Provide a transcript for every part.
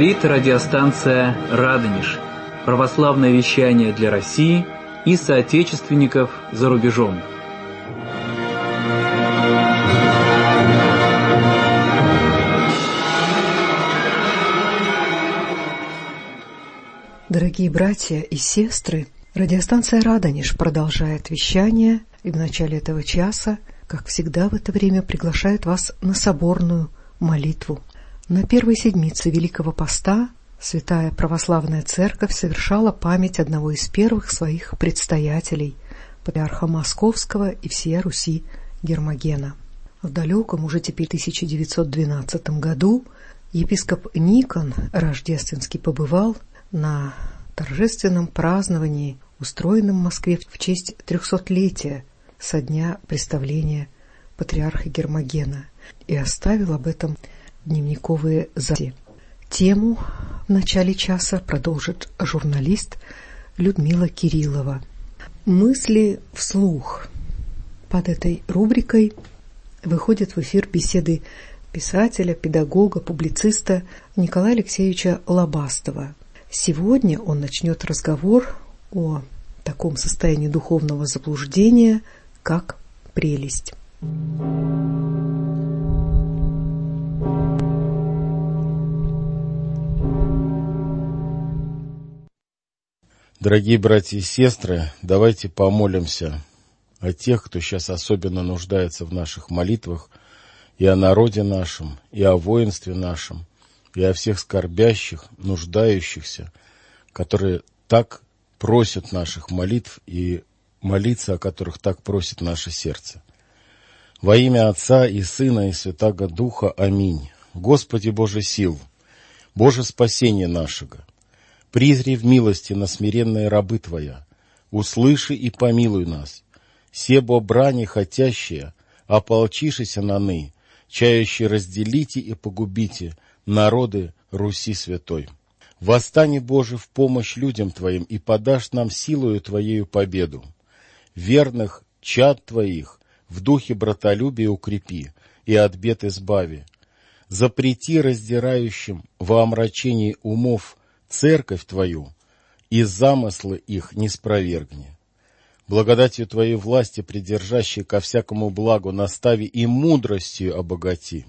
Говорит радиостанция «Радонеж». Православное вещание для России и соотечественников за рубежом. Дорогие братья и сестры, радиостанция «Радонеж» продолжает вещание, и в начале этого часа, как всегда в это время, приглашает вас на соборную молитву. На первой седмице Великого Поста Святая Православная Церковь совершала память одного из первых своих предстоятелей, патриарха Московского и всея Руси Гермогена. В далеком, уже теперь 1912 году, епископ Никон Рождественский побывал на торжественном праздновании, устроенном в Москве в честь 300-летия со дня представления патриарха Гермогена, и оставил об этом дневниковые записи. Тему в начале часа продолжит журналист Людмила Кириллова. Мысли вслух. Под этой рубрикой выходят в эфир беседы писателя, педагога, публициста Николая Алексеевича Лобастова. Сегодня он начнет разговор о таком состоянии духовного заблуждения, как прелесть. Дорогие братья и сестры, давайте помолимся о тех, кто сейчас особенно нуждается в наших молитвах, и о народе нашем, и о воинстве нашем, и о всех скорбящих, нуждающихся, которые так просят наших молитв и молиться, о которых так просит наше сердце. Во имя Отца и Сына и Святаго Духа. Аминь. Господи Боже сил, Боже спасение нашего, призри в милости на смиренные рабы Твоя, услыши и помилуй нас, себо брани хотящие, ополчишися наны, чающие разделите и погубите народы Руси святой. Восстани, Боже, в помощь людям Твоим и подашь нам силою Твоею победу. Верных чад Твоих в духе братолюбия укрепи и от бед избави. Запрети раздирающим во омрачении умов Церковь Твою, и замыслы их не спровергни. Благодатью Твоей власти, придержащей ко всякому благу, настави и мудростью обогати.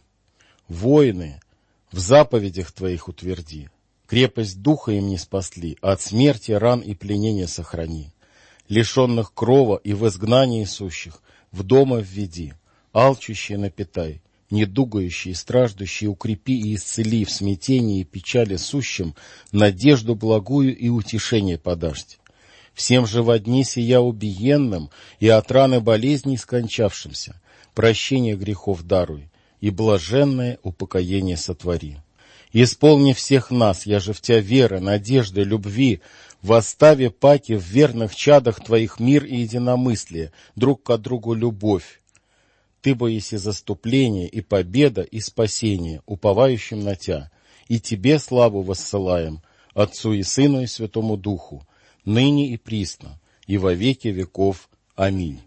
Воины в заповедях Твоих утверди, крепость духа им не спасли, от смерти, ран и пленения сохрани. Лишенных крова и в изгнании сущих в дома введи, алчущие напитай, недугающие и страждущие укрепи и исцели, в смятении и печали сущим надежду благую и утешение подашьте. Всем же во дни сия убиенным и от раны болезней скончавшимся прощение грехов даруй и блаженное упокоение сотвори. Исполни всех нас, я же в Тебя веры, надежды, любви, восставе паки в верных чадах Твоих мир и единомыслие, друг к другу любовь. Ты бо еси заступление и победа и спасение, уповающим на Тя, и Тебе славу воссылаем, Отцу и Сыну и Святому Духу, ныне и присно, и во веки веков. Аминь.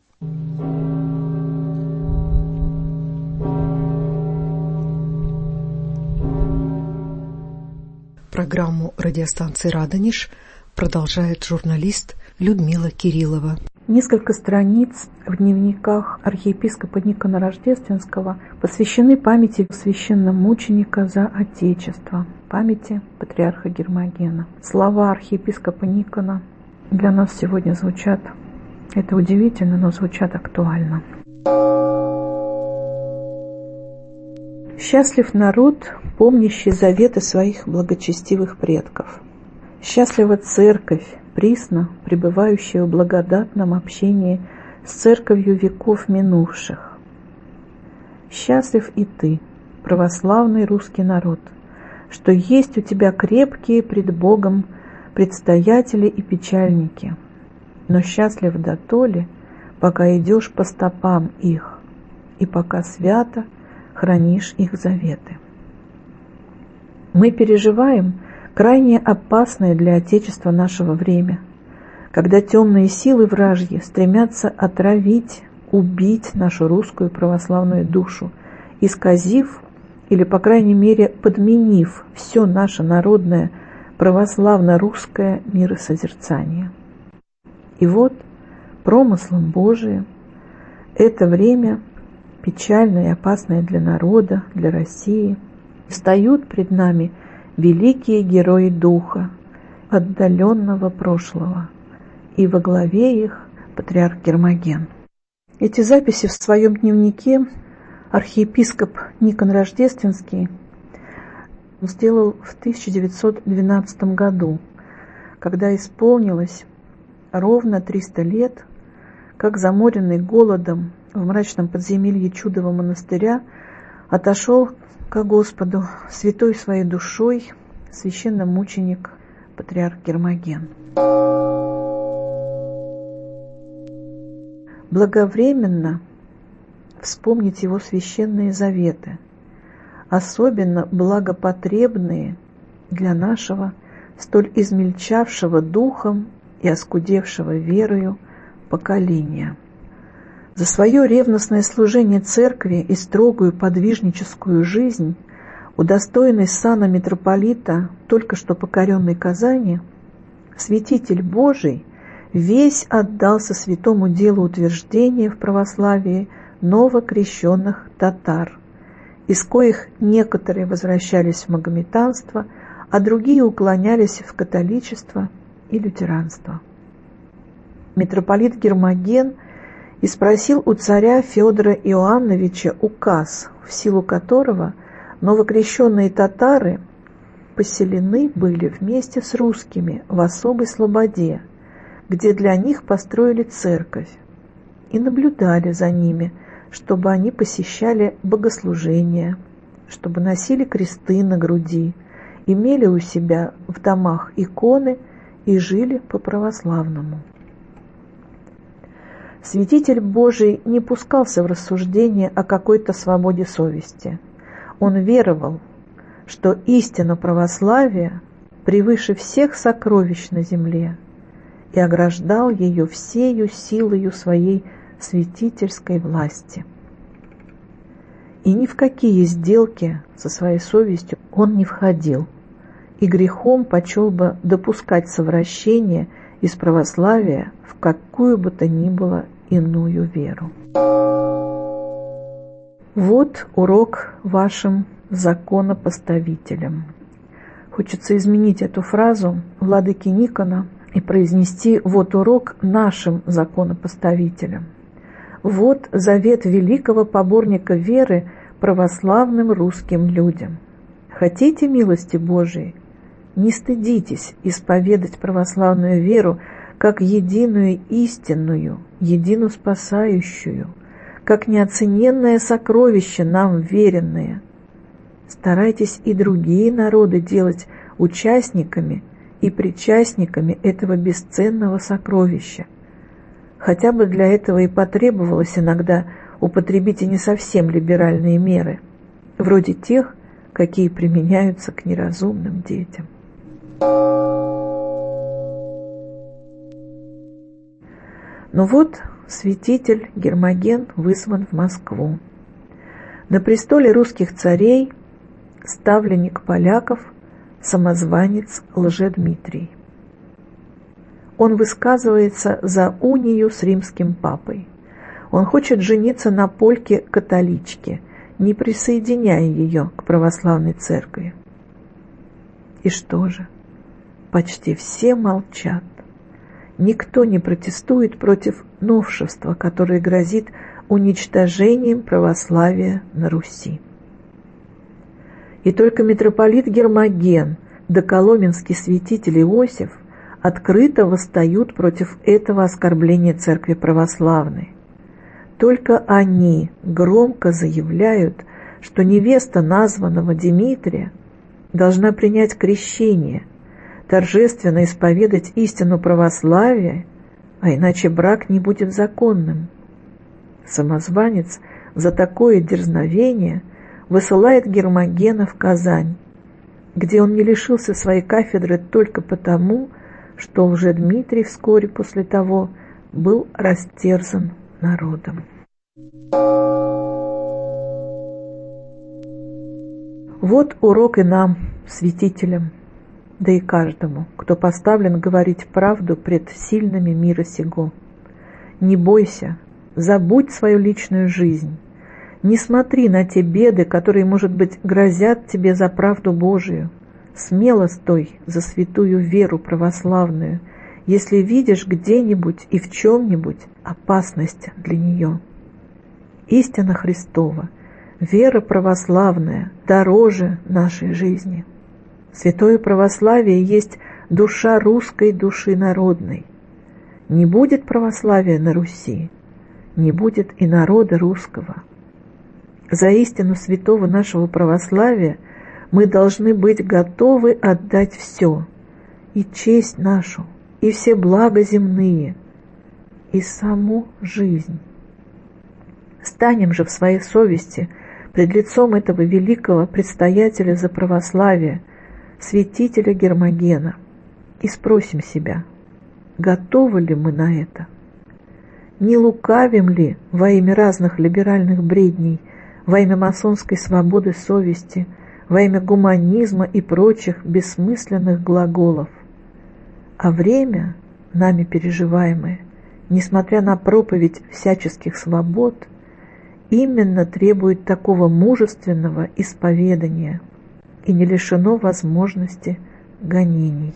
Программу радиостанции «Радонеж» продолжает журналист Людмила Кириллова. Несколько страниц в дневниках архиепископа Никона Рождественского посвящены памяти священномученика за Отечество, памяти патриарха Гермогена. Слова архиепископа Никона для нас сегодня звучат, это удивительно, но звучат актуально. Счастлив народ, помнящий заветы своих благочестивых предков. Счастлива церковь, присно пребывающая в благодатном общении с церковью веков минувших. Счастлив и ты, православный русский народ, что есть у тебя крепкие пред Богом предстоятели и печальники, но счастлив дотоле, пока идешь по стопам их, и пока свято хранишь их заветы. Мы переживаем крайне опасное для Отечества нашего время, когда темные силы вражьи стремятся отравить, убить нашу русскую православную душу, исказив или, по крайней мере, подменив все наше народное православно-русское миросозерцание. И вот промыслом Божиим это время, печальное и опасное для народа, для России, встают пред нами великие герои духа отдаленного прошлого, и во главе их патриарх Гермоген. Эти записи в своем дневнике архиепископ Никон Рождественский сделал в 1912 году, когда исполнилось ровно 300 лет, как заморенный голодом в мрачном подземелье Чудового монастыря отошел ко Господу святой своей душой священномученик патриарх Гермоген. Благовременно вспомнить его священные заветы, особенно благопотребные для нашего столь измельчавшего духом и оскудевшего верою поколения. За свое ревностное служение церкви и строгую подвижническую жизнь, удостоенный сана митрополита только что покоренной Казани, святитель Божий весь отдался святому делу утверждения в православии новокрещенных татар, из коих некоторые возвращались в магометанство, а другие уклонялись в католичество и лютеранство. Митрополит Гермоген и спросил у царя Федора Иоанновича указ, в силу которого новокрещенные татары поселены были вместе с русскими в особой слободе, где для них построили церковь, и наблюдали за ними, чтобы они посещали богослужения, чтобы носили кресты на груди, имели у себя в домах иконы и жили по-православному. Святитель Божий не пускался в рассуждения о какой-то свободе совести. Он веровал, что истина православия превыше всех сокровищ на земле, и ограждал ее всею силою своей святительской власти. И ни в какие сделки со своей совестью он не входил, и грехом почел бы допускать совращение из православия в какую бы то ни было иную веру. Вот урок вашим законопоставителям. Хочется изменить эту фразу владыки Никона и произнести «вот урок нашим законопоставителям». Вот завет великого поборника веры православным русским людям. Хотите милости Божией? Не стыдитесь исповедать православную веру как единую истинную, едино спасающую, как неоцененное сокровище нам веренное. Старайтесь и другие народы делать участниками и причастниками этого бесценного сокровища. Хотя бы для этого и потребовалось иногда употребить и не совсем либеральные меры, вроде тех, какие применяются к неразумным детям. Но вот святитель Гермоген вызван в Москву. На престоле русских царей ставленник поляков, самозванец Лжедмитрий. Он высказывается за унию с римским папой. Он хочет жениться на польке-католичке, не присоединяя ее к православной церкви. И что же? Почти все молчат. Никто не протестует против новшества, которое грозит уничтожением православия на Руси. И только митрополит Гермоген да коломенский святитель Иосиф открыто восстают против этого оскорбления церкви православной. Только они громко заявляют, что невеста названного Дмитрия должна принять крещение, торжественно исповедать истину православия, а иначе брак не будет законным. Самозванец за такое дерзновение высылает Гермогена в Казань, где он не лишился своей кафедры только потому, что Лжедмитрий вскоре после того был растерзан народом. Вот урок и нам, святителям, да и каждому, кто поставлен говорить правду пред сильными мира сего. Не бойся, забудь свою личную жизнь. Не смотри на те беды, которые, может быть, грозят тебе за правду Божию. Смело стой за святую веру православную, если видишь где-нибудь и в чем-нибудь опасность для нее. Истина Христова, вера православная дороже нашей жизни. Святое православие есть душа русской души народной. Не будет православия на Руси, не будет и народа русского. За истину святого нашего православия мы должны быть готовы отдать все, и честь нашу, и все блага земные, и саму жизнь. Станем же в своей совести пред лицом этого великого предстоятеля за православие, святителя Гермогена, и спросим себя, готовы ли мы на это? Не лукавим ли во имя разных либеральных бредней, во имя масонской свободы совести, во имя гуманизма и прочих бессмысленных глаголов? А время, нами переживаемое, несмотря на проповедь всяческих свобод, именно требует такого мужественного исповедания и не лишено возможности гонений.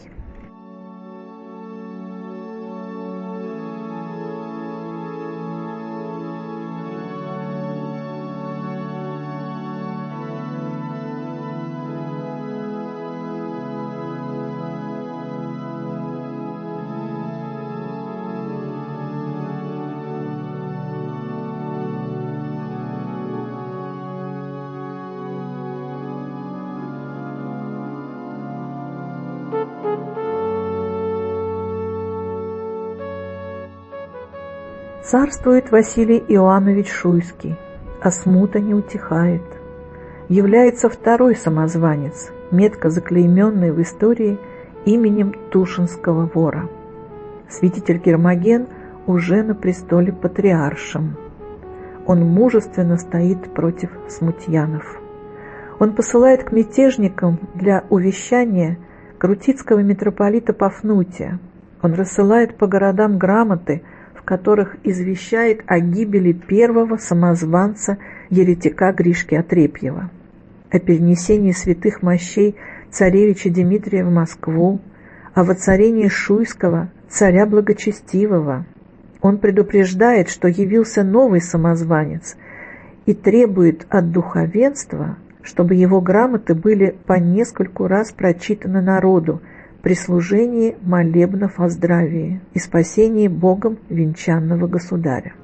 Царствует Василий Иоаннович Шуйский, а смута не утихает. Является второй самозванец, метко заклейменный в истории именем Тушинского вора. Святитель Гермоген уже на престоле патриаршем. Он мужественно стоит против смутьянов. Он посылает к мятежникам для увещания крутицкого митрополита Пафнутия. Он рассылает по городам грамоты, в которых извещает о гибели первого самозванца еретика Гришки Отрепьева, о перенесении святых мощей царевича Дмитрия в Москву, о воцарении Шуйского, царя благочестивого. Он предупреждает, что явился новый самозванец, и требует от духовенства, чтобы его грамоты были по нескольку раз прочитаны народу при служении молебнов о здравии и спасении Богом венчанного государя.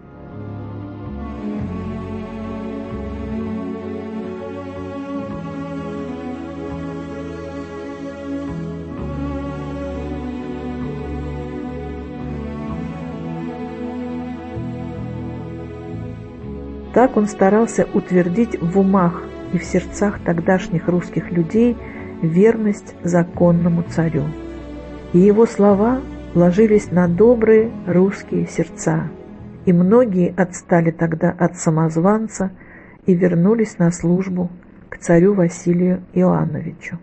Так он старался утвердить в умах и в сердцах тогдашних русских людей верность законному царю. И его слова ложились на добрые русские сердца, и многие отстали тогда от самозванца и вернулись на службу к царю Василию Иоанновичу.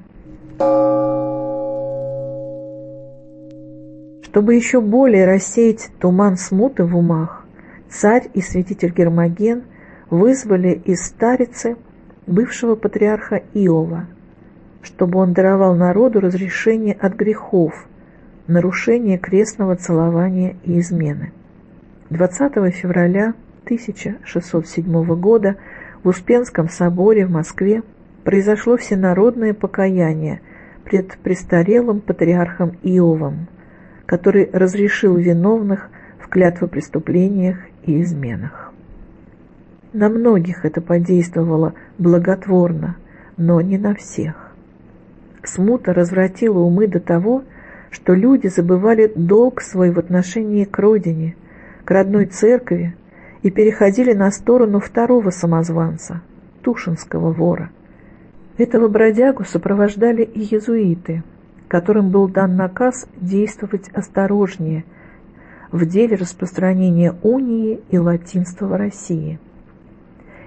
Чтобы еще более рассеять туман смуты в умах, царь и святитель Гермоген вызвали из старицы бывшего патриарха Иова, чтобы он даровал народу разрешение от грехов, нарушения крестного целования и измены. 20 февраля 1607 года в Успенском соборе в Москве произошло всенародное покаяние пред престарелым патриархом Иовом, который разрешил виновных в клятвопреступлениях и изменах. На многих это подействовало благотворно, но не на всех. Смута развратила умы до того, что люди забывали долг свой в отношении к родине, к родной церкви и переходили на сторону второго самозванца, Тушинского вора. Этого бродягу сопровождали и иезуиты, которым был дан наказ действовать осторожнее в деле распространения унии и латинства в России.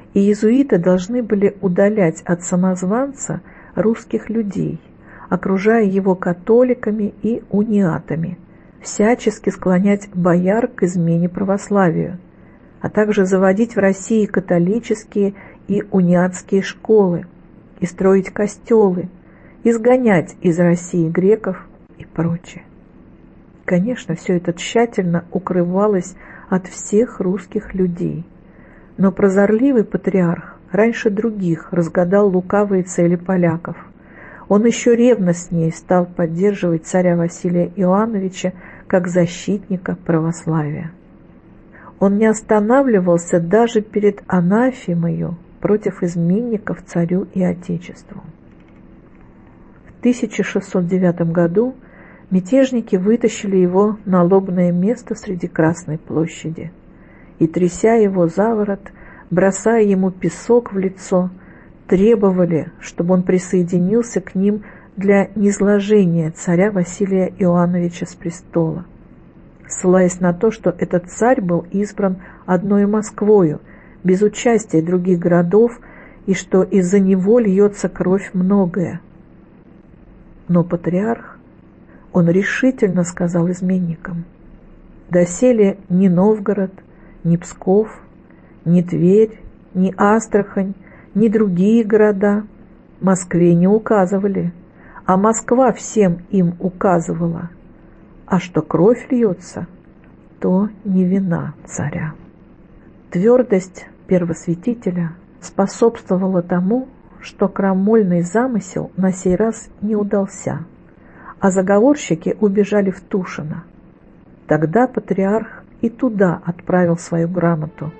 и иезуиты должны были удалять от самозванца русских людей, окружая его католиками и униатами, всячески склонять бояр к измене православию, а также заводить в России католические и униатские школы и строить костелы, изгонять из России греков и прочее. Конечно, все это тщательно укрывалось от всех русских людей, но прозорливый патриарх раньше других разгадал лукавые цели поляков. Он еще ревностнее стал поддерживать царя Василия Иоанновича как защитника православия. Он не останавливался даже перед анафемою против изменников царю и отечеству. В 1609 году мятежники вытащили его на лобное место среди Красной площади и, тряся его за ворот, бросая ему песок в лицо, требовали, чтобы он присоединился к ним для низложения царя Василия Иоанновича с престола, ссылаясь на то, что этот царь был избран одной Москвою, без участия других городов, и что из-за него льется кровь многое. Но патриарх, он решительно сказал изменникам: доселе ни Новгород, ни Псков, ни Тверь, ни Астрахань, ни другие города Москве не указывали, а Москва всем им указывала. А что кровь льется, то не вина царя. Твердость первосвятителя способствовала тому, что крамольный замысел на сей раз не удался, а заговорщики убежали в Тушино. Тогда патриарх и туда отправил свою грамоту.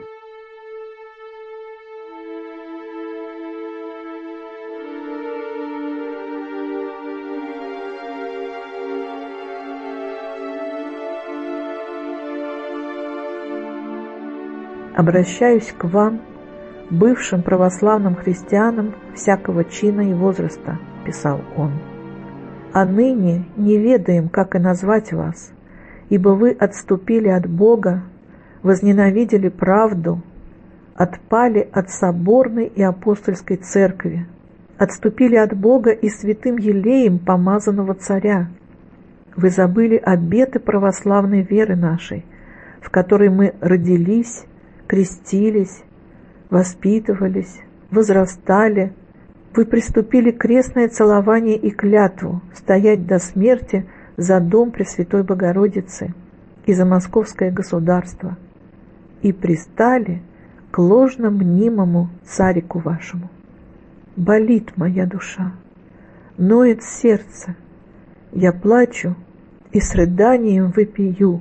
«Обращаюсь к вам, бывшим православным христианам всякого чина и возраста», – писал он. «А ныне не ведаем, как и назвать вас, ибо вы отступили от Бога, возненавидели правду, отпали от соборной и апостольской церкви, отступили от Бога и святым елеем помазанного царя. Вы забыли обеты православной веры нашей, в которой мы родились, крестились, воспитывались, возрастали. Вы приступили крестное целование и клятву стоять до смерти за дом Пресвятой Богородицы и за Московское государство, и пристали к ложно-мнимому царику вашему. Болит моя душа, ноет сердце, я плачу и с рыданием вопию.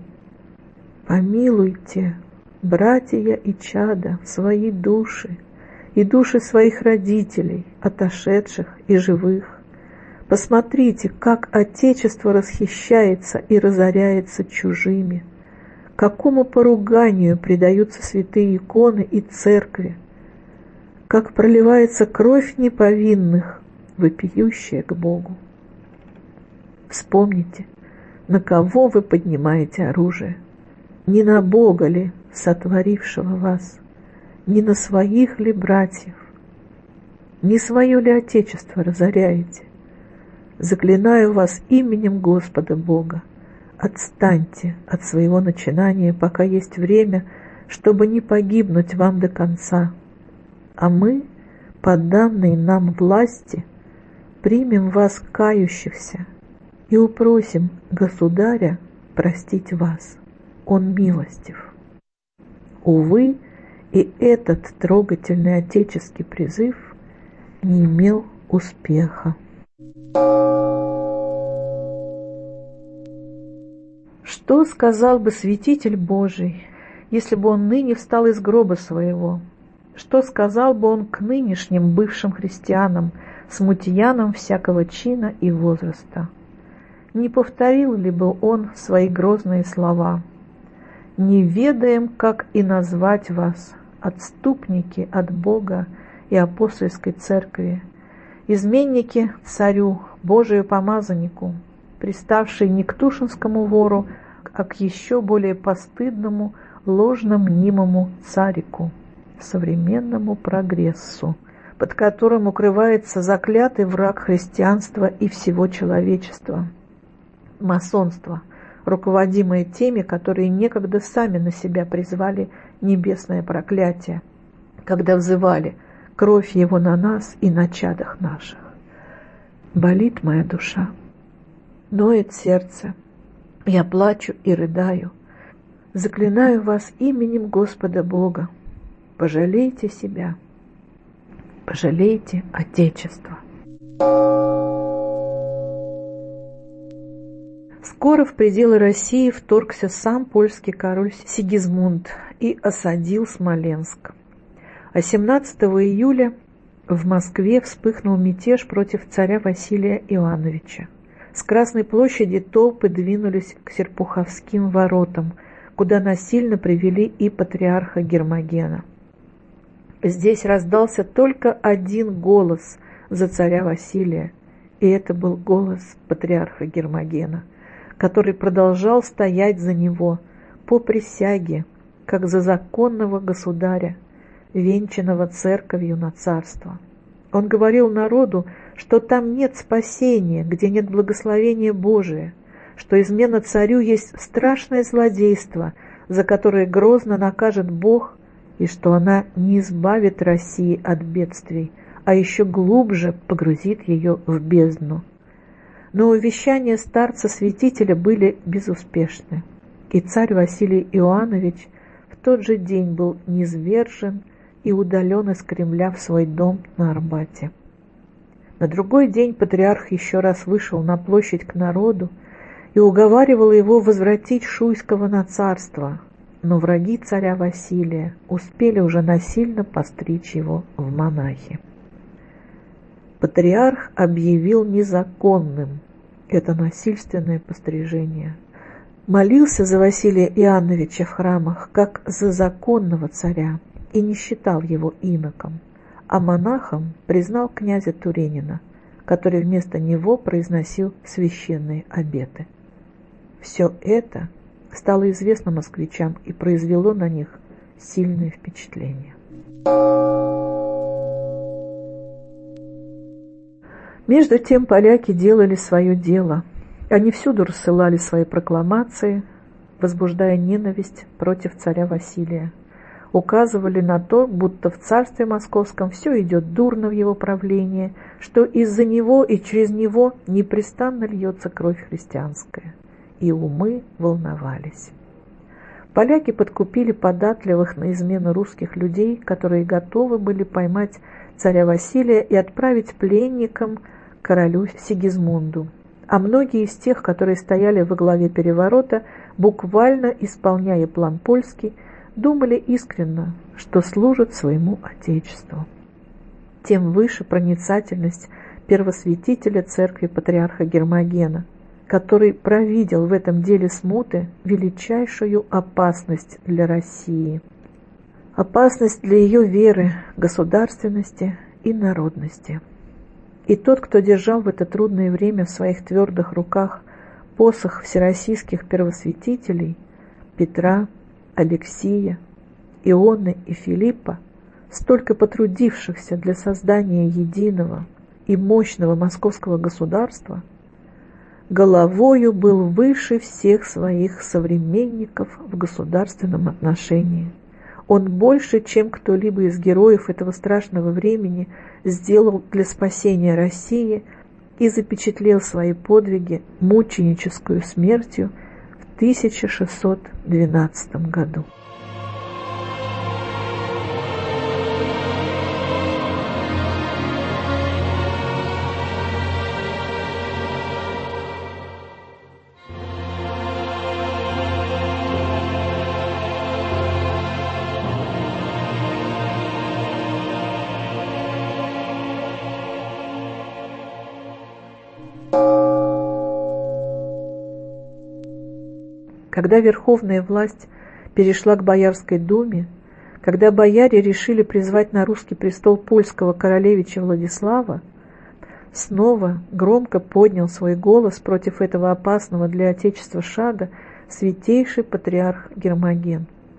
Помилуйте, братья и чада, свои души и души своих родителей, отошедших и живых. Посмотрите, как Отечество расхищается и разоряется чужими, какому поруганию предаются святые иконы и церкви, как проливается кровь неповинных, вопиющая к Богу. Вспомните, на кого вы поднимаете оружие, не на Бога ли, сотворившего вас, не на своих ли братьев, не свое ли Отечество разоряете? Заклинаю вас именем Господа Бога, отстаньте от своего начинания, пока есть время, чтобы не погибнуть вам до конца, а мы, по данной нам власти, примем вас кающихся и упросим Государя простить вас. Он милостив». Увы, и этот трогательный отеческий призыв не имел успеха. Что сказал бы святитель Божий, если бы он ныне встал из гроба своего? Что сказал бы он к нынешним бывшим христианам, смутьянам всякого чина и возраста? Не повторил ли бы он свои грозные слова: «Не ведаем, как и назвать вас, отступники от Бога и апостольской церкви, изменники царю, Божию помазаннику, приставшие не к тушинскому вору, а к еще более постыдному, ложно-мнимому царику, современному прогрессу, под которым укрывается заклятый враг христианства и всего человечества – масонство, руководимое теми, которые некогда сами на себя призвали небесное проклятие, когда взывали «Кровь его на нас и на чадах наших». Болит моя душа, ноет сердце, я плачу и рыдаю, заклинаю вас именем Господа Бога, пожалейте себя, пожалейте Отечество. Скоро в пределы России вторгся сам польский король Сигизмунд и осадил Смоленск. А 17 июля в Москве вспыхнул мятеж против царя Василия Иоанновича. С Красной площади толпы двинулись к Серпуховским воротам, куда насильно привели и патриарха Гермогена. Здесь раздался только один голос за царя Василия, и это был голос патриарха Гермогена, который продолжал стоять за него по присяге, как за законного государя, венчанного церковью на царство. Он говорил народу, что там нет спасения, где нет благословения Божия, что измена царю есть страшное злодейство, за которое грозно накажет Бог, и что она не избавит России от бедствий, а еще глубже погрузит ее в бездну. Но увещания старца-святителя были безуспешны, и царь Василий Иоаннович в тот же день был низвержен и удален из Кремля в свой дом на Арбате. На другой день патриарх еще раз вышел на площадь к народу и уговаривал его возвратить Шуйского на царство, но враги царя Василия успели уже насильно постричь его в монахи. Патриарх объявил незаконным это насильственное пострижение. Молился за Василия Иоанновича в храмах, как за законного царя, и не считал его иноком, а монахом признал князя Туренина, который вместо него произносил священные обеты. Все это стало известно москвичам и произвело на них сильное впечатление. Между тем поляки делали свое дело. Они всюду рассылали свои прокламации, возбуждая ненависть против царя Василия. Указывали на то, будто в царстве московском все идет дурно в его правлении, что из-за него и через него непрестанно льется кровь христианская. И умы волновались. Поляки подкупили податливых на измену русских людей, которые готовы были поймать царя Василия и отправить пленникам королю Сигизмунду. А многие из тех, которые стояли во главе переворота, буквально исполняя план польский, думали искренно, что служат своему Отечеству. Тем выше проницательность первосвятителя церкви патриарха Гермогена, который провидел в этом деле смуты величайшую опасность для России. Опасность для ее веры, государственности и народности. И тот, кто держал в это трудное время в своих твердых руках посох всероссийских первосвятителей Петра, Алексия, Ионы и Филиппа, столько потрудившихся для создания единого и мощного московского государства, головою был выше всех своих современников в государственном отношении. Он больше, чем кто-либо из героев этого страшного времени, сделал для спасения России и запечатлел свои подвиги мученическую смертью в 1612 году. Когда верховная власть перешла к Боярской думе, когда бояре решили призвать на русский престол польского королевича Владислава, снова громко поднял свой голос против этого опасного для Отечества шага святейший патриарх Гермоген.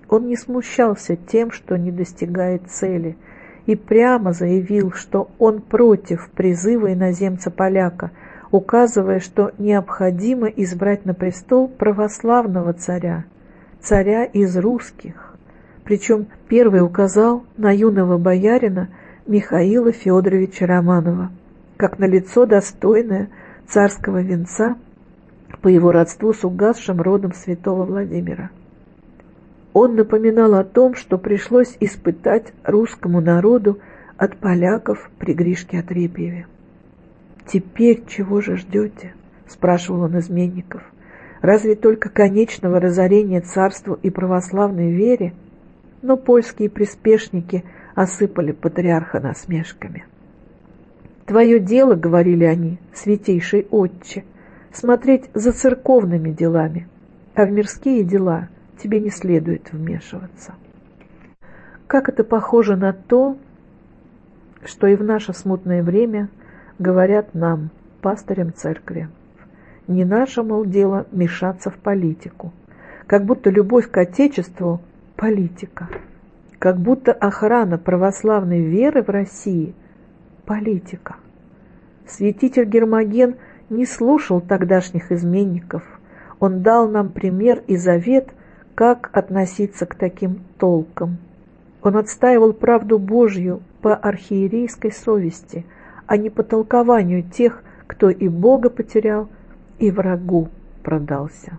Он не смущался тем, что не достигает цели, и прямо заявил, что он против призыва иноземца-поляка, указывая, что необходимо избрать на престол православного царя, царя из русских. Причем первый указал на юного боярина Михаила Федоровича Романова, как на лицо достойное царского венца по его родству с угасшим родом святого Владимира. Он напоминал о том, что пришлось испытать русскому народу от поляков при Гришке Отрепьеве. «Теперь чего же ждете?» – спрашивал он изменников. «Разве только конечного разорения царству и православной вере?» Но польские приспешники осыпали патриарха насмешками. «Твое дело, — говорили они, — святейший отче, смотреть за церковными делами, а в мирские дела тебе не следует вмешиваться». Как это похоже на то, что и в наше смутное время говорят нам, пастырям церкви. Не наше, мол, дело мешаться в политику. Как будто любовь к Отечеству – политика. Как будто охрана православной веры в России – политика. Святитель Гермоген не слушал тогдашних изменников. Он дал нам пример и завет, как относиться к таким толкам. Он отстаивал правду Божью по архиерейской совести, а не по толкованию тех, кто и Бога потерял, и врагу продался.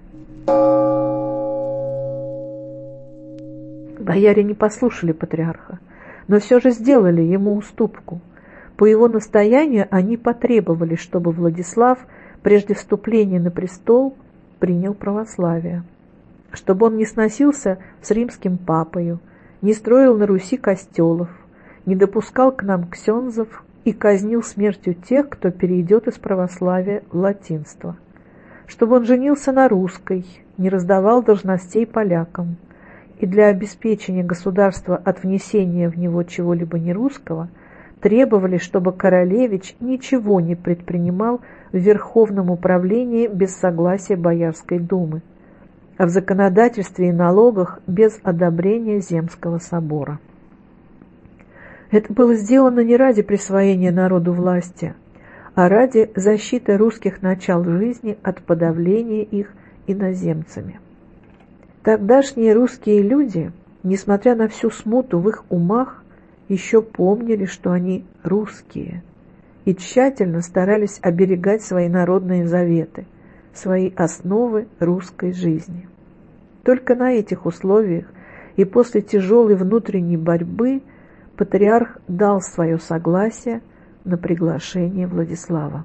Бояре не послушали патриарха, но все же сделали ему уступку. По его настоянию они потребовали, чтобы Владислав прежде вступления на престол принял православие, чтобы он не сносился с римским папою, не строил на Руси костелов, не допускал к нам ксензов и казнил смертью тех, кто перейдет из православия в латинство, чтобы он женился на русской, не раздавал должностей полякам, и для обеспечения государства от внесения в него чего-либо нерусского требовали, чтобы королевич ничего не предпринимал в верховном управлении без согласия Боярской думы, а в законодательстве и налогах без одобрения Земского собора. Это было сделано не ради присвоения народу власти, а ради защиты русских начал жизни от подавления их иноземцами. Тогдашние русские люди, несмотря на всю смуту в их умах, еще помнили, что они русские, и тщательно старались оберегать свои народные заветы, свои основы русской жизни. Только на этих условиях и после тяжелой внутренней борьбы патриарх дал свое согласие на приглашение Владислава.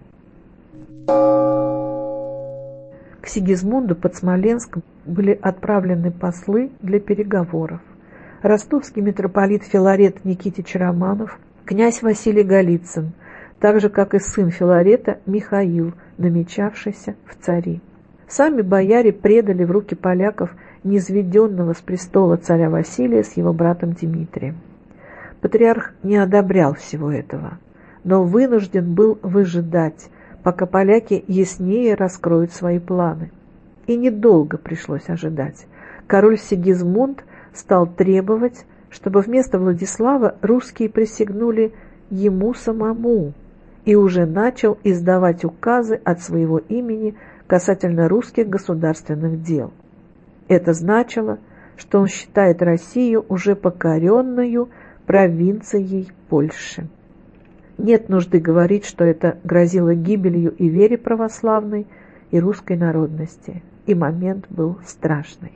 К Сигизмунду под Смоленском были отправлены послы для переговоров. Ростовский митрополит Филарет Никитич Романов, князь Василий Голицын, так же, как и сын Филарета Михаил, намечавшийся в цари. Сами бояре предали в руки поляков низведенного с престола царя Василия с его братом Дмитрием. Патриарх не одобрял всего этого, но вынужден был выжидать, пока поляки яснее раскроют свои планы. И недолго пришлось ожидать. Король Сигизмунд стал требовать, чтобы вместо Владислава русские присягнули ему самому, и уже начал издавать указы от своего имени касательно русских государственных дел. Это значило, что он считает Россию уже покоренную провинцией Польши. Нет нужды говорить, что это грозило гибелью и вере православной, и русской народности, и момент был страшный.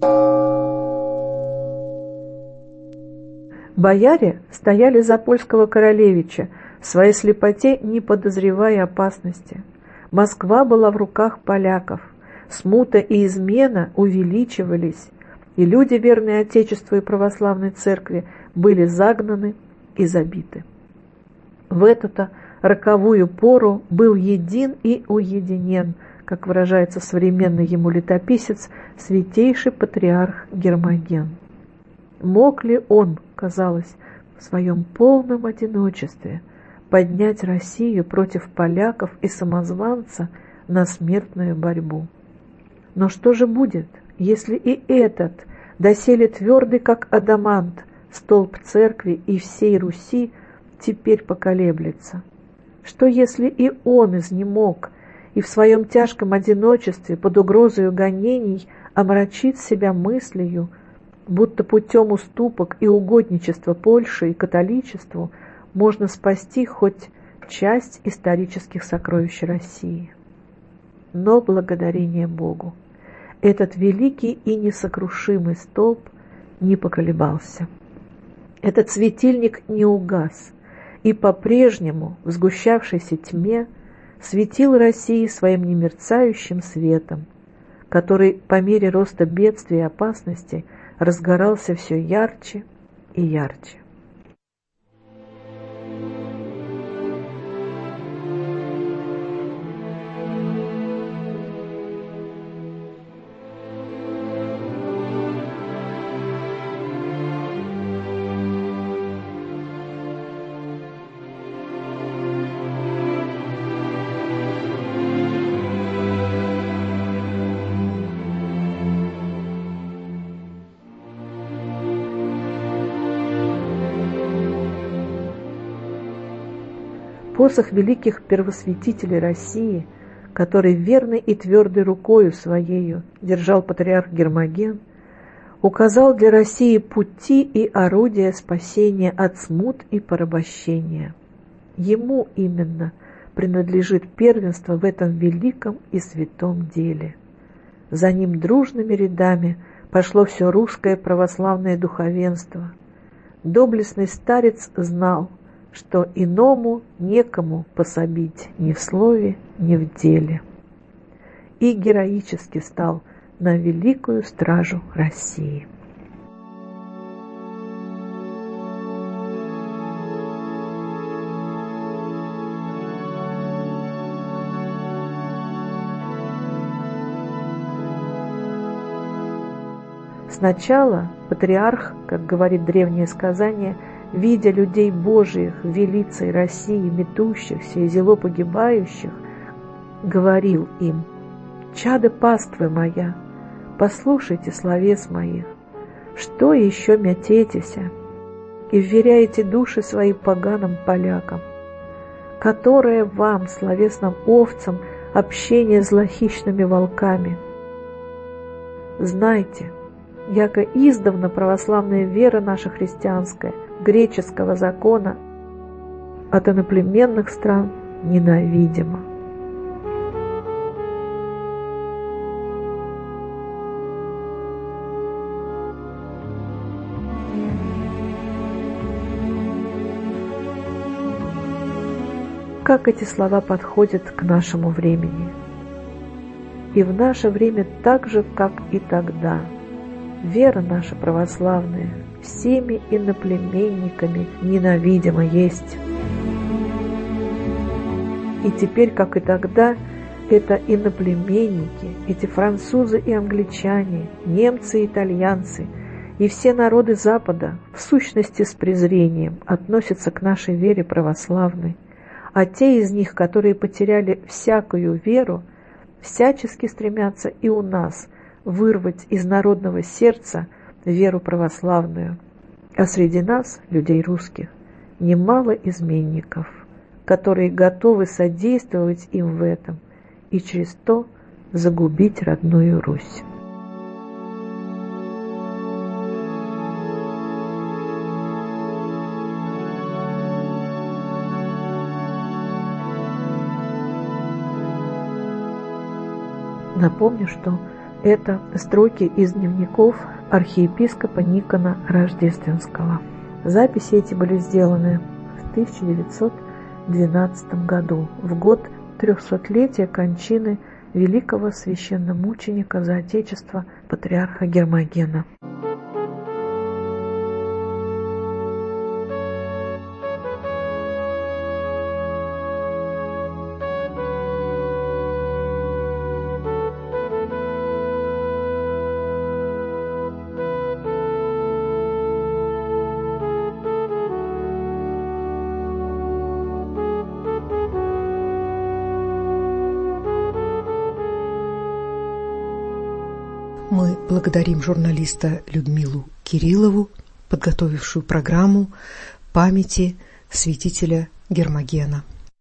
Бояре стояли за польского королевича, в своей слепоте не подозревая опасности. Москва была в руках поляков, смута и измена увеличивались, и люди, верные Отечеству и православной церкви, были загнаны и забиты. В эту-то роковую пору был един и уединен, как выражается современный ему летописец, святейший патриарх Гермоген. Мог ли он, казалось, в своем полном одиночестве поднять Россию против поляков и самозванца на смертную борьбу? Но что же будет, если и этот доселе твердый, как адамант, столб церкви и всей Руси теперь поколеблется? Что если и он изнемог, и в своем тяжком одиночестве под угрозою гонений омрачит себя мыслью, будто путем уступок и угодничества Польши и католичеству можно спасти хоть часть исторических сокровищ России? Но благодарение Богу, этот великий и несокрушимый столб не поколебался. Этот светильник не угас, и по-прежнему в сгущавшейся тьме светил России своим немерцающим светом, который по мере роста бедствий и опасностей разгорался все ярче и ярче. Посох великих первосвятителей России, который верной и твердой рукою своею держал патриарх Гермоген, указал для России пути и орудия спасения от смут и порабощения. Ему именно принадлежит первенство в этом великом и святом деле. За ним дружными рядами пошло все русское православное духовенство. Доблестный старец знал, что иному некому пособить ни в слове, ни в деле, и героически стал на великую стражу России. Сначала патриарх, как говорит древнее сказание, видя людей Божиих, велицей России, метущихся и зело погибающих, говорил им: «Чадо паствы моя, послушайте словес моих, что еще мятетеся и вверяете души свои поганым полякам, которое вам, словесным овцам, общение с злохищными волками? Знайте, яко издавна православная вера наша христианская, греческого закона, от иноплеменных стран ненавидима». Как эти слова подходят к нашему времени? И в наше время так же, как и тогда, вера наша православная всеми иноплеменниками ненавидима есть. И теперь, как и тогда, это иноплеменники, эти французы и англичане, немцы и итальянцы, и все народы Запада в сущности с презрением относятся к нашей вере православной, а те из них, которые потеряли всякую веру, всячески стремятся и у нас вырвать из народного сердца веру православную. А среди нас, людей русских, немало изменников, которые готовы содействовать им в этом и через то загубить родную Русь. Напомню, что это строки из дневников архиепископа Никона Рождественского. Записи эти были сделаны в 1912 году, в год 300-летия кончины великого священномученика за Отечество патриарха Гермогена. Мы благодарим журналиста Людмилу Кириллову, подготовившую программу памяти святителя Гермогена.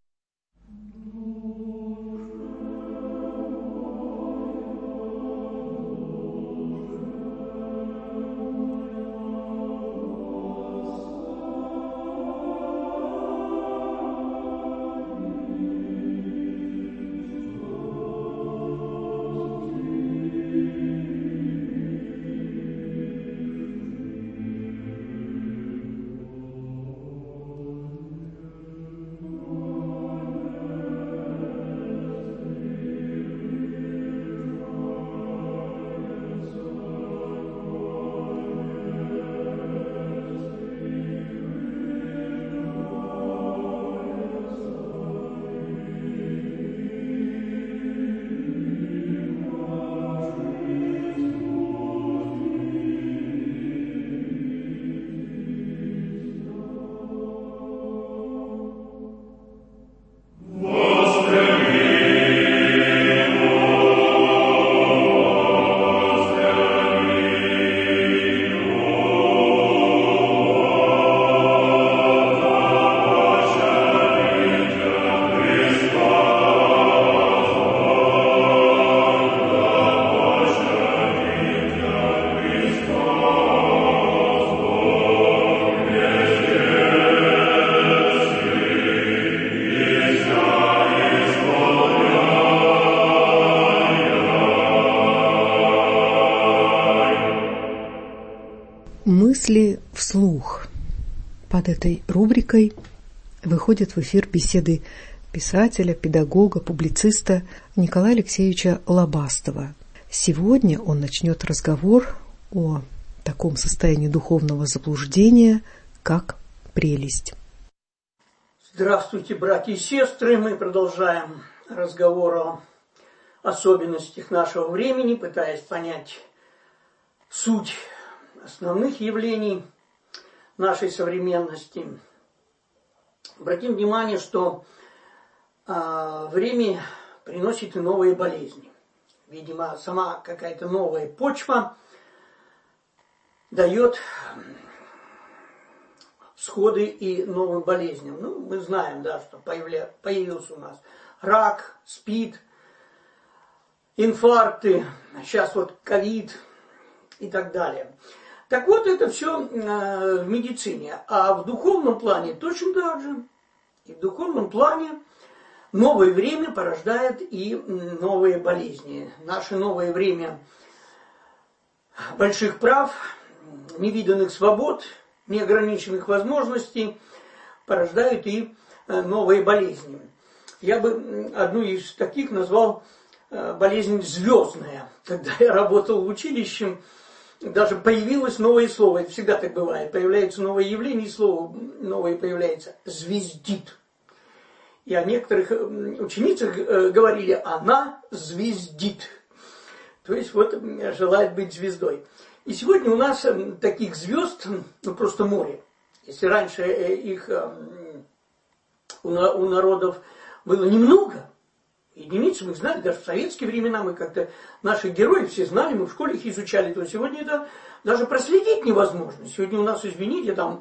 Мысли вслух. Под этой рубрикой выходят в эфир беседы писателя, педагога, публициста Николая Алексеевича Лобастова. Сегодня он начнет разговор о таком состоянии духовного заблуждения, как прелесть. Здравствуйте, братья и сестры! Мы продолжаем разговор о особенностях нашего времени, пытаясь понять суть основных явлений нашей современности. Обратим внимание, что время приносит и новые болезни. Видимо, сама какая-то новая почва дает всходы и новым болезням. Ну, мы знаем, да, что появился у нас рак, СПИД, инфаркты, сейчас вот ковид и так далее. Так вот, это все в медицине. А в духовном плане точно так же. И в духовном плане новое время порождает и новые болезни. Наше новое время больших прав, невиданных свобод, неограниченных возможностей порождают и новые болезни. Я бы одну из таких назвал болезнь звездная. Когда я работал в училище, даже появилось новое слово. Это всегда так бывает. Появляется новое явление, и слово новое появляется. Звездит. И о некоторых ученицах говорили: она звездит. То есть вот желает быть звездой. И сегодня у нас таких звезд, ну просто море. Если раньше их у народов было немного, единицы, мы знали, даже в советские времена мы как-то, наших героев все знали, мы в школе их изучали, то сегодня это даже проследить невозможно. Сегодня у нас, извините, там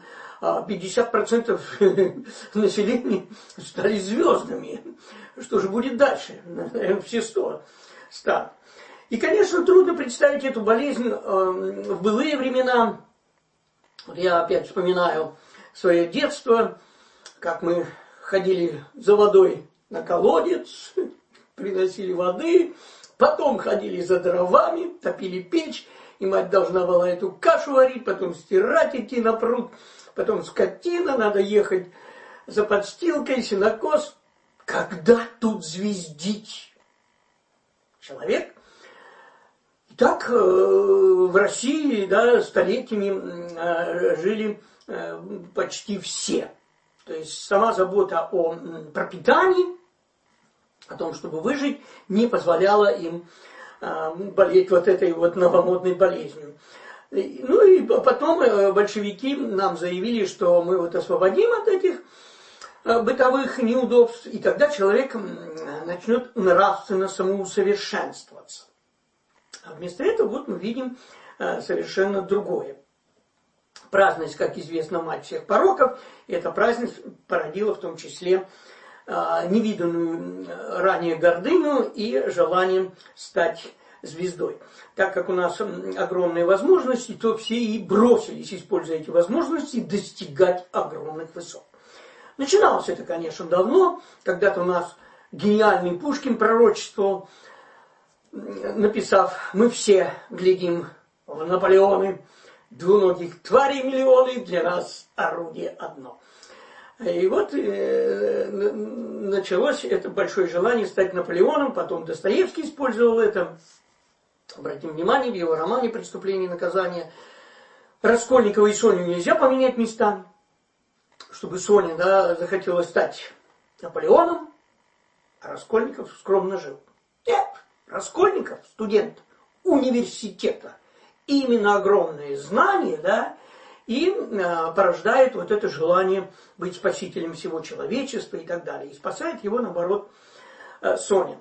50% населения стали звездами. Что же будет дальше? Наверное, все 100 станут. И, конечно, трудно представить эту болезнь в былые времена. Вот я опять вспоминаю свое детство, как мы ходили за водой на колодец, приносили воды, потом ходили за дровами, топили печь, и мать должна была эту кашу варить, потом стирать, идти на пруд, потом скотина, надо ехать за подстилкой, сенокос. Когда тут звездить? Человек. Так в России, да, столетиями жили почти все. То есть сама забота о пропитании, о том, чтобы выжить, не позволяла им болеть вот этой вот новомодной болезнью. Ну и потом большевики нам заявили, что мы вот освободим от этих бытовых неудобств, и тогда человек начнет нравственно самоусовершенствоваться. А вместо этого вот мы видим совершенно другое. Праздность, как известно, мать всех пороков. И эта праздность породила в том числе невиданную ранее гордыню и желание стать звездой. Так как у нас огромные возможности, то все и бросились, используя эти возможности, достигать огромных высот. Начиналось это, конечно, давно. Когда-то у нас гениальный Пушкин пророчествовал, написав: «Мы все глядим в Наполеоны, двуногих тварей миллионы, для нас орудие одно». И вот началось это большое желание стать Наполеоном, потом Достоевский использовал это. Обратим внимание, в его романе «Преступление и наказание» Раскольникова и Соню нельзя поменять местами. Чтобы Соня, захотела стать Наполеоном, а Раскольников скромно жил. Нет, Раскольников, студент университета, именно огромные знания, и порождает вот это желание быть спасителем всего человечества и так далее. И спасает его, наоборот, Соня.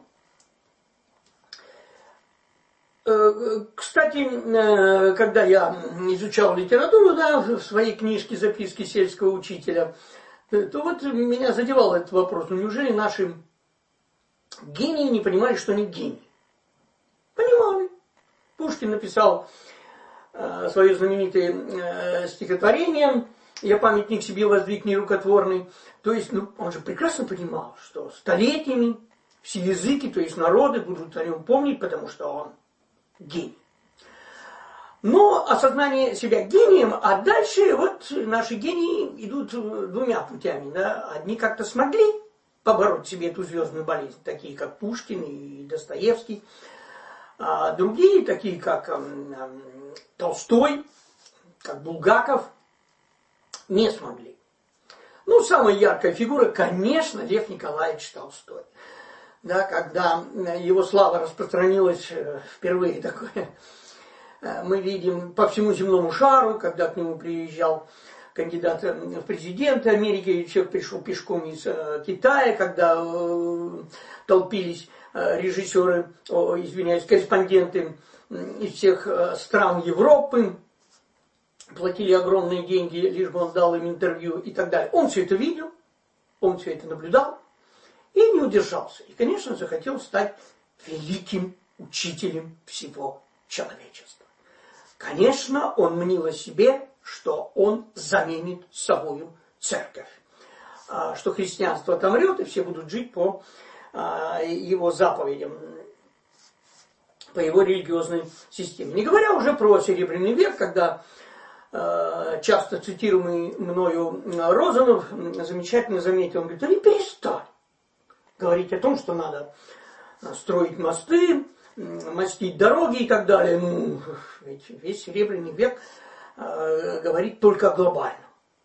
Кстати, когда я изучал литературу, в своей книжке «Записки сельского учителя», то вот меня задевал этот вопрос. Неужели наши гении не понимали, что они гении? Понимали. Пушкин написал свое знаменитое стихотворение «Я памятник себе воздвиг нерукотворный». То есть, он же прекрасно понимал, что столетиями все языки, то есть народы, будут о нем помнить, потому что он гений. Но осознание себя гением, а дальше вот наши гении идут двумя путями. Одни как-то смогли побороть себе эту звездную болезнь, такие как Пушкин и Достоевский, а другие, такие как Толстой, как Булгаков, не смогли. Самая яркая фигура, конечно, Лев Николаевич Толстой. Когда его слава распространилась впервые, такое мы видим по всему земному шару, когда к нему приезжал кандидат в президенты Америки, человек пришел пешком из Китая, когда толпились режиссеры, корреспонденты из всех стран Европы, платили огромные деньги, лишь бы он дал им интервью и так далее. Он все это видел, он все это наблюдал и не удержался. И, конечно, захотел стать великим учителем всего человечества. Конечно, он мнил о себе, что он заменит собою церковь, что христианство отомрет, и все будут жить по его заповедям, по его религиозной системе. Не говоря уже про Серебряный век, когда часто цитируемый мною Розанов замечательно заметил, он говорит: они перестали говорить о том, что надо строить мосты, мостить дороги и так далее. Ведь весь Серебряный век говорит только о глобальном.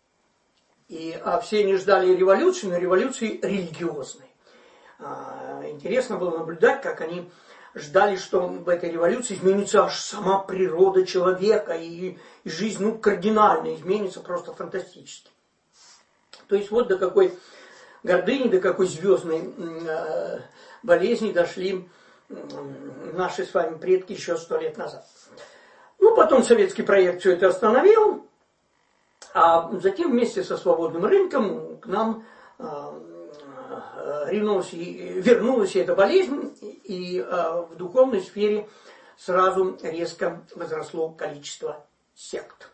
А все не ждали революции, но революции религиозной. Интересно было наблюдать, как они ждали, что в этой революции изменится аж сама природа человека, и жизнь кардинально изменится, просто фантастически. То есть вот до какой гордыни, до какой звездной болезни дошли наши с вами предки еще 100 лет назад. Потом советский проект все это остановил, а затем вместе со свободным рынком к нам вернулась эта болезнь, и в духовной сфере сразу резко возросло количество сект.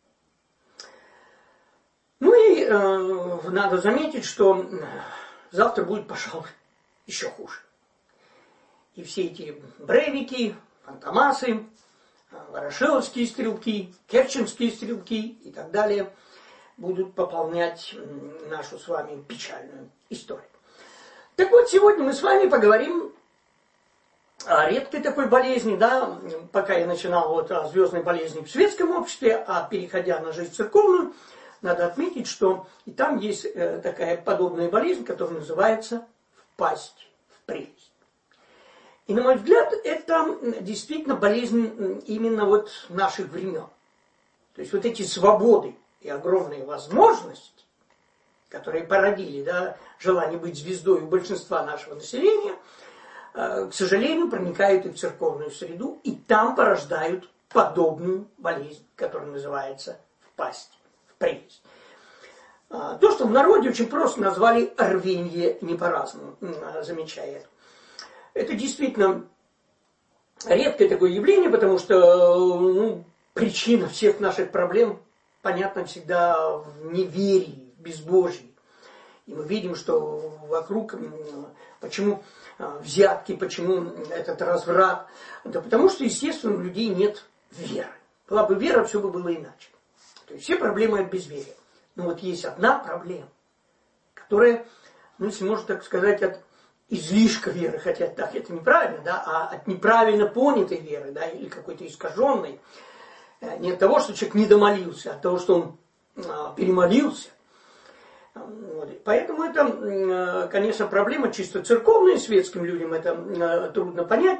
Надо заметить, что завтра будет, пожалуй, еще хуже. И все эти Брейвики, Фантомасы, Ворошиловские стрелки, Керченские стрелки и так далее будут пополнять нашу с вами печальную историю. Так вот, сегодня мы с вами поговорим о редкой такой болезни, пока я начинал о звездной болезни в светском обществе, а переходя на жизнь церковную, надо отметить, что и там есть такая подобная болезнь, которая называется впасть в прелесть. И, на мой взгляд, это действительно болезнь именно наших времен. То есть вот эти свободы и огромные возможности, которые породили желание быть звездой у большинства нашего населения, к сожалению, проникают и в церковную среду, и там порождают подобную болезнь, которая называется впасть в прелесть. То, что в народе очень просто назвали рвенье не по-разному, замечая это действительно редкое такое явление, потому что причина всех наших проблем, понятно, всегда в неверии, в безбожии. И мы видим, что вокруг, почему взятки, почему этот разврат. Да потому что, естественно, у людей нет веры. Была бы вера, все бы было иначе. То есть все проблемы от безверия. Но вот есть одна проблема, которая, если можно так сказать, от излишка веры, хотя так это неправильно, да, а от неправильно понятой веры, да, или какой-то искаженной. Не от того, что человек не домолился, а от того, что он перемолился. Вот. Поэтому это, конечно, проблема чисто церковная, светским людям это трудно понять.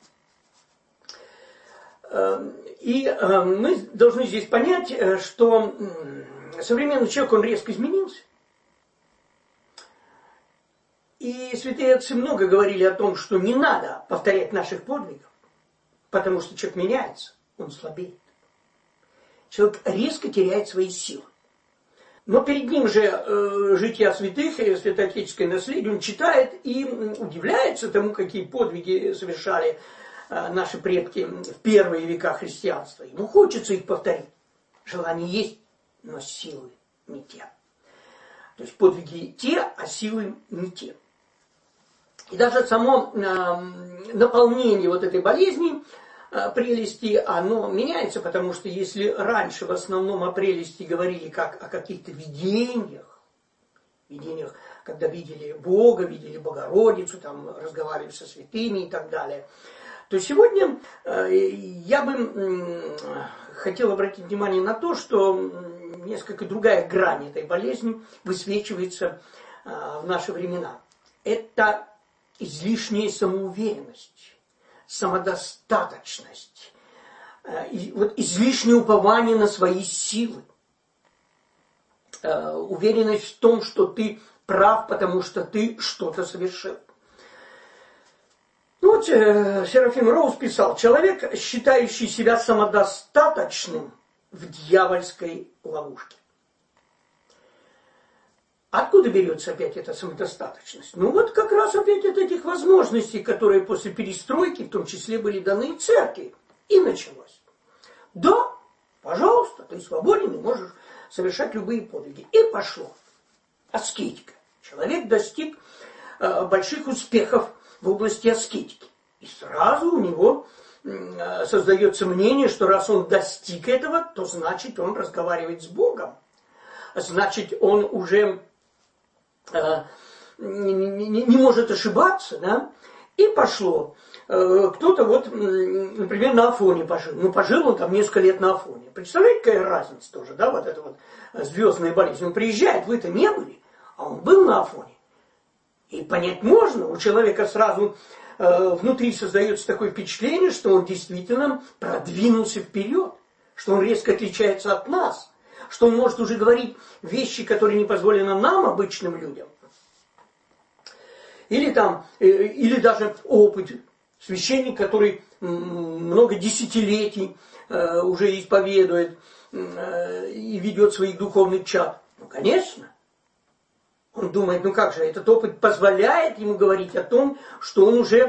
И мы должны здесь понять, что современный человек, он резко изменился. И святые отцы много говорили о том, что не надо повторять наших подвигов, потому что человек меняется, он слабеет. Человек резко теряет свои силы. Но перед ним же жития святых и святоотеческое наследие он читает и удивляется тому, какие подвиги совершали наши предки в первые века христианства. Ему хочется их повторить. Желание есть, но силы не те. То есть подвиги те, а силы не те. И даже само наполнение вот этой болезни, прелести, оно меняется, потому что если раньше в основном о прелести говорили как о каких-то видениях, когда видели Бога, видели Богородицу, там разговаривали со святыми и так далее, то сегодня я бы хотел обратить внимание на то, что несколько другая грань этой болезни высвечивается в наши времена. Это излишняя самоуверенность, самодостаточность, вот излишнее упование на свои силы, уверенность в том, что ты прав, потому что ты что-то совершил. Ну вот Серафим Роуз писал: человек, считающий себя самодостаточным, в дьявольской ловушке. Откуда берется опять эта самодостаточность? Ну вот как раз опять от этих возможностей, которые после перестройки, в том числе, были даны и церкви. И началось. Да, пожалуйста, ты свободен и можешь совершать любые подвиги. И пошло. Аскетика. Человек достиг больших успехов в области аскетики. И сразу у него создается мнение, что раз он достиг этого, то значит он разговаривает с Богом. Значит он уже не может ошибаться, да? И пошло. Кто-то вот, например, на Афоне пожил. Ну, пожил он там несколько лет на Афоне. Представляете, какая разница тоже, да, вот эта вот звездная болезнь. Он приезжает, вы-то не были, а он был на Афоне. И понять можно, у человека сразу внутри создается такое впечатление, что он действительно продвинулся вперед, что он резко отличается от нас, что он может уже говорить вещи, которые не позволены нам, обычным людям. Или даже опыт. Священник, который много десятилетий уже исповедует и ведет своих духовных чад. Ну, конечно. Он думает, ну как же, этот опыт позволяет ему говорить о том, что он уже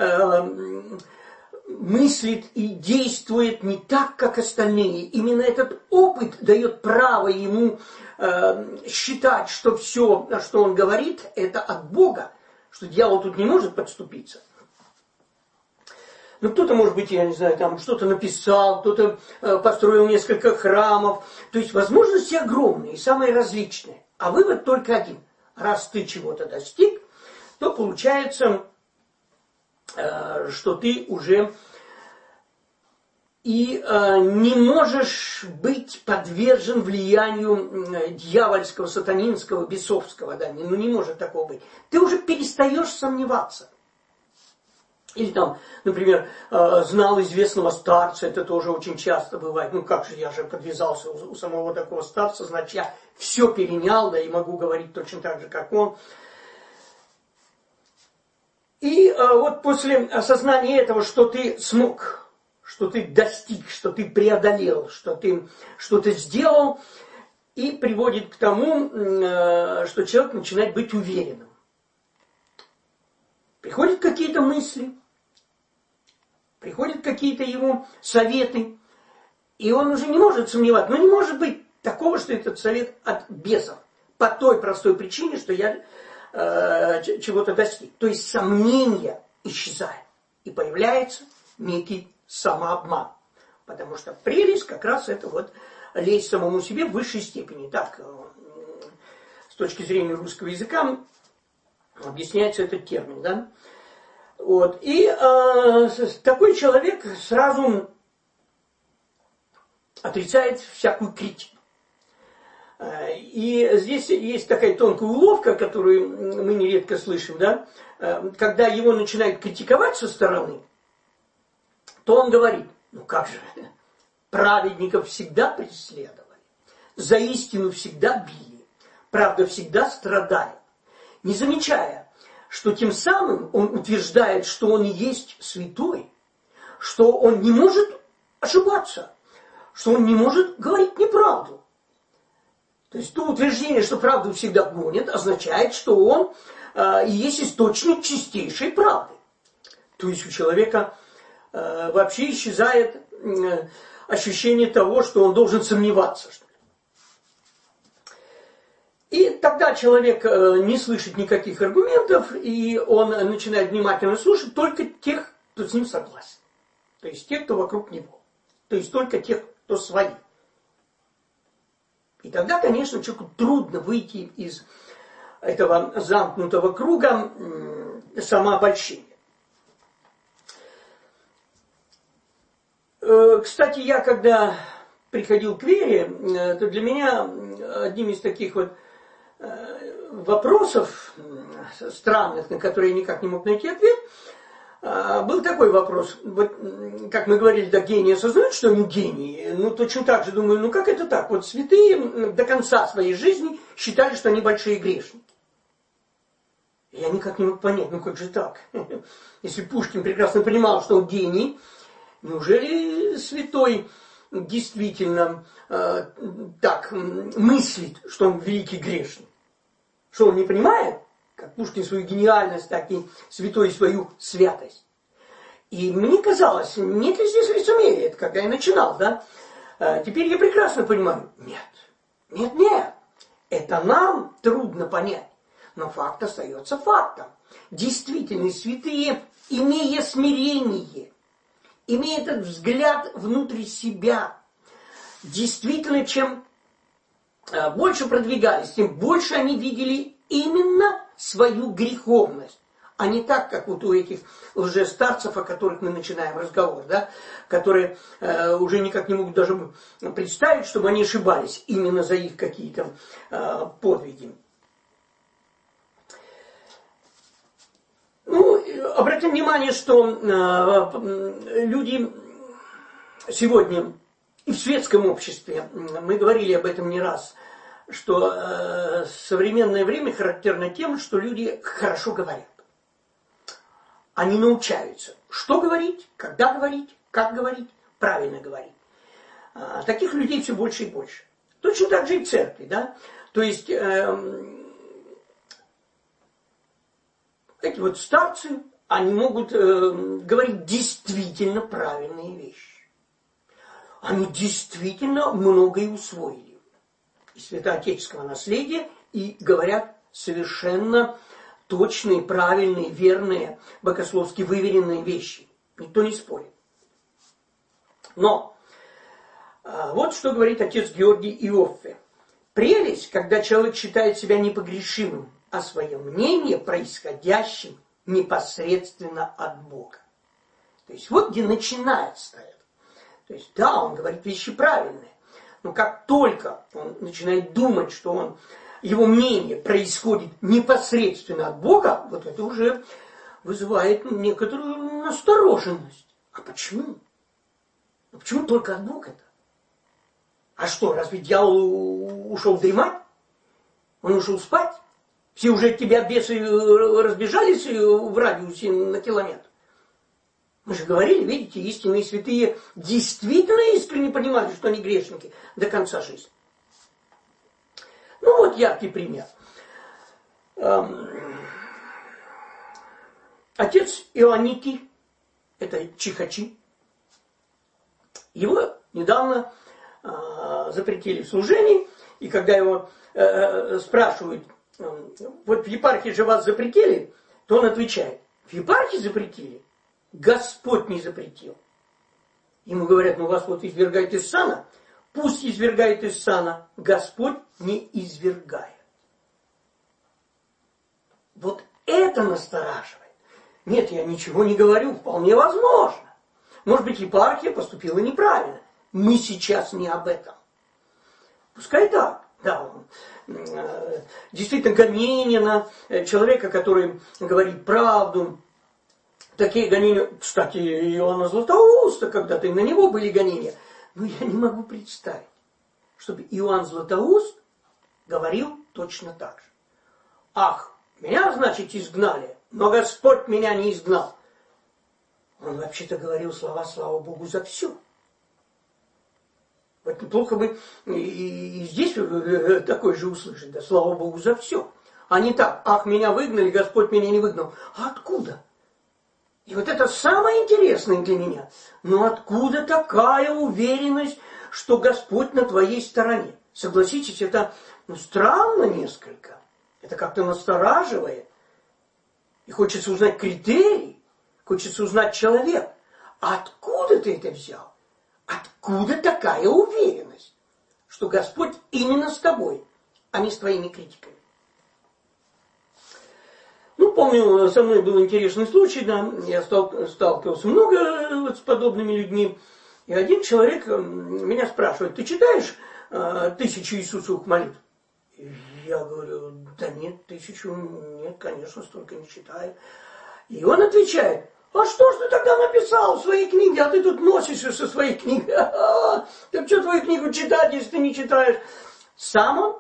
мыслит и действует не так, как остальные. Именно этот опыт дает право ему считать, что все, что он говорит, это от Бога, что дьявол тут не может подступиться. Ну, кто-то, может быть, я не знаю, там что-то написал, кто-то построил несколько храмов. То есть возможности огромные, самые различные. А вывод только один. Раз ты чего-то достиг, то получается, что ты уже и не можешь быть подвержен влиянию дьявольского, сатанинского, бесовского. Да? Ну, не может такого быть. Ты уже перестаешь сомневаться. Или там, например, знал известного старца, это тоже очень часто бывает. Ну как же, я же подвязался у самого такого старца, значит, я все перенял, да и могу говорить точно так же, как он. И вот после осознания этого, что ты смог, что ты достиг, что ты преодолел, что ты что-то сделал, и приводит к тому, что человек начинает быть уверенным. Приходят какие-то мысли, приходят какие-то его советы, и он уже не может сомневаться. Но не может быть такого, что этот совет от бесов. По той простой причине, что я чего-то достиг. То есть сомнение исчезает. И появляется некий самообман. Потому что прелесть как раз это вот лесть самому себе в высшей степени. Так, с точки зрения русского языка объясняется этот термин. Да? Вот. И такой человек сразу отрицает всякую критику. И здесь есть такая тонкая уловка, которую мы нередко слышим, да? Когда его начинают критиковать со стороны, то он говорит, ну как же, праведников всегда преследовали, за истину всегда били, правда всегда страдает, не замечая, что тем самым он утверждает, что он и есть святой, что он не может ошибаться, что он не может говорить неправду. То есть то утверждение, что правду всегда гонит, означает, что он и есть источник чистейшей правды. То есть у человека вообще исчезает ощущение того, что он должен сомневаться. И тогда человек не слышит никаких аргументов, и он начинает внимательно слушать только тех, кто с ним согласен. То есть тех, кто вокруг него. То есть только тех, кто свои. И тогда, конечно, человеку трудно выйти из этого замкнутого круга самообольщения. Кстати, я когда приходил к вере, то для меня одним из таких вот вопросов странных, на которые я никак не мог найти ответ, был такой вопрос. Вот, как мы говорили, да, гении осознают, что они гении. Ну, точно так же думаю, ну как это так? Вот святые до конца своей жизни считали, что они большие грешники. Я никак не мог понять, ну как же так? Если Пушкин прекрасно понимал, что он гений, неужели святой действительно так мыслит, что он великий грешник? Что он не понимает? Как Пушкин свою гениальность, так и святой свою святость. И мне казалось, нет ли здесь лицемерия, это когда я начинал, да? Теперь я прекрасно понимаю, нет. Это нам трудно понять, но факт остается фактом. Действительно, святые, имея смирение, имея этот взгляд внутрь себя, действительно, чем больше продвигались, тем больше они видели именно свою греховность, а не так, как вот у этих лжестарцев, о которых мы начинаем разговор, да, которые уже никак не могут даже представить, чтобы они ошибались именно за их какие-то подвиги. Ну, обратим внимание, что люди сегодня и в светском обществе, мы говорили об этом не раз, что современное время характерно тем, что люди хорошо говорят. Они научаются, что говорить, когда говорить, как говорить, правильно говорить. Таких людей все больше и больше. Точно так же и в церкви, да. То есть эти вот старцы, они могут говорить действительно правильные вещи. Они действительно многое усвоили из святоотеческого наследия и говорят совершенно точные, правильные, верные, богословски выверенные вещи. Никто не спорит. Но вот что говорит отец Георгий Иоффе. Прелесть, когда человек считает себя непогрешимым, а свое мнение происходящим непосредственно от Бога. То есть вот где начинается это. То есть да, он говорит вещи правильные. Но как только он начинает думать, что его мнение происходит непосредственно от Бога, вот это уже вызывает некоторую настороженность. А почему? Ну почему только от Бога-то? А что, разве дьявол ушел дремать? Он ушел спать? Все уже от тебя бесы разбежались в радиусе на километр. Мы же говорили, видите, истинные святые действительно искренне понимали, что они грешники до конца жизни. Ну вот яркий пример. Отец Ионикий, это Чихачи, его недавно запретили в служении, и когда его спрашивают, вот в епархии же вас запретили, то он отвечает, в епархии запретили, Господь не запретил. Ему говорят, ну вас вот извергает из сана, пусть извергает из сана, Господь не извергает. Вот это настораживает. Нет, я ничего не говорю, вполне возможно. Может быть, епархия поступила неправильно. Мы сейчас не об этом. Пускай так. Да, действительно, гонения на человека, который говорит правду. Такие гонения, кстати, Иоанна Златоуста, когда-то и на него были гонения. Но я не могу представить, чтобы Иоанн Златоуст говорил точно так же. Ах, меня, значит, изгнали, но Господь меня не изгнал. Он вообще-то говорил слова «Слава Богу за все». Вот неплохо бы и здесь такое же услышать, да, «Слава Богу за все». А не так, ах, меня выгнали, Господь меня не выгнал. А откуда? И вот это самое интересное для меня. Но откуда такая уверенность, что Господь на твоей стороне? Согласитесь, это странно несколько. Это как-то настораживает. И хочется узнать критерий, хочется узнать человека. А откуда ты это взял? Откуда такая уверенность, что Господь именно с тобой, а не с твоими критиками? Ну, помню, со мной был интересный случай, да, я сталкивался много с подобными людьми. И один человек меня спрашивает, ты читаешь 1000 Иисусовых молитв? Я говорю, да нет, 1000, нет, конечно, столько не читаю. И он отвечает, а что ж ты тогда написал в своей книге, а ты тут носишься со своей книгой? Так что твою книгу читать, если ты не читаешь? Сам он,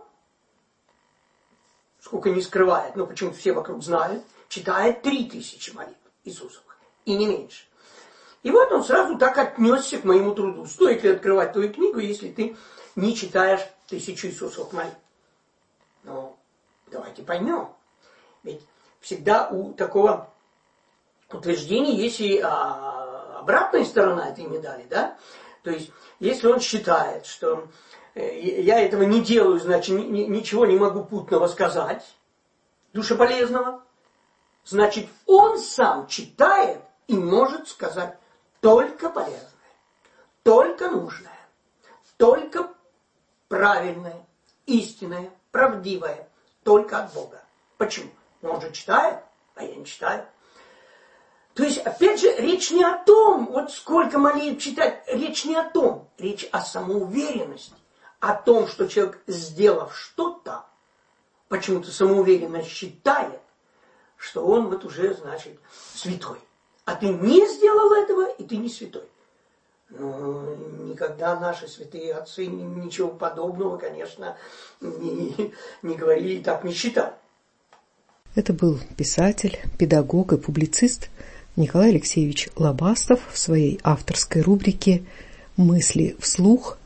сколько не скрывает, но почему все вокруг знают, читает 3000 молитв Иисусовых, и не меньше. И вот он сразу так отнесся к моему труду. Стоит ли открывать твою книгу, если ты не читаешь 1000 Иисусовых молитв? Ну, давайте поймем. Ведь всегда у такого утверждения есть и обратная сторона этой медали, да? То есть, если он считает, что я этого не делаю, значит, ничего не могу путного сказать, душеполезного, значит, он сам читает и может сказать только полезное, только нужное, только правильное, истинное, правдивое, только от Бога. Почему? Он же читает, а я не читаю. То есть, опять же, речь не о том, вот сколько молитв читать, речь не о том, речь о самоуверенности, о том, что человек, сделав что-то, почему-то самоуверенно считает, что он вот уже, значит, святой. А ты не сделал этого, и ты не святой. Ну, никогда наши святые отцы ничего подобного, конечно, не говорили и так не считали. Это был писатель, педагог и публицист Николай Алексеевич Лобастов в своей авторской рубрике «Мысли вслух».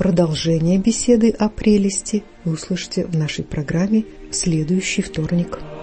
Продолжение беседы о прелести вы услышите в нашей программе в следующий вторник.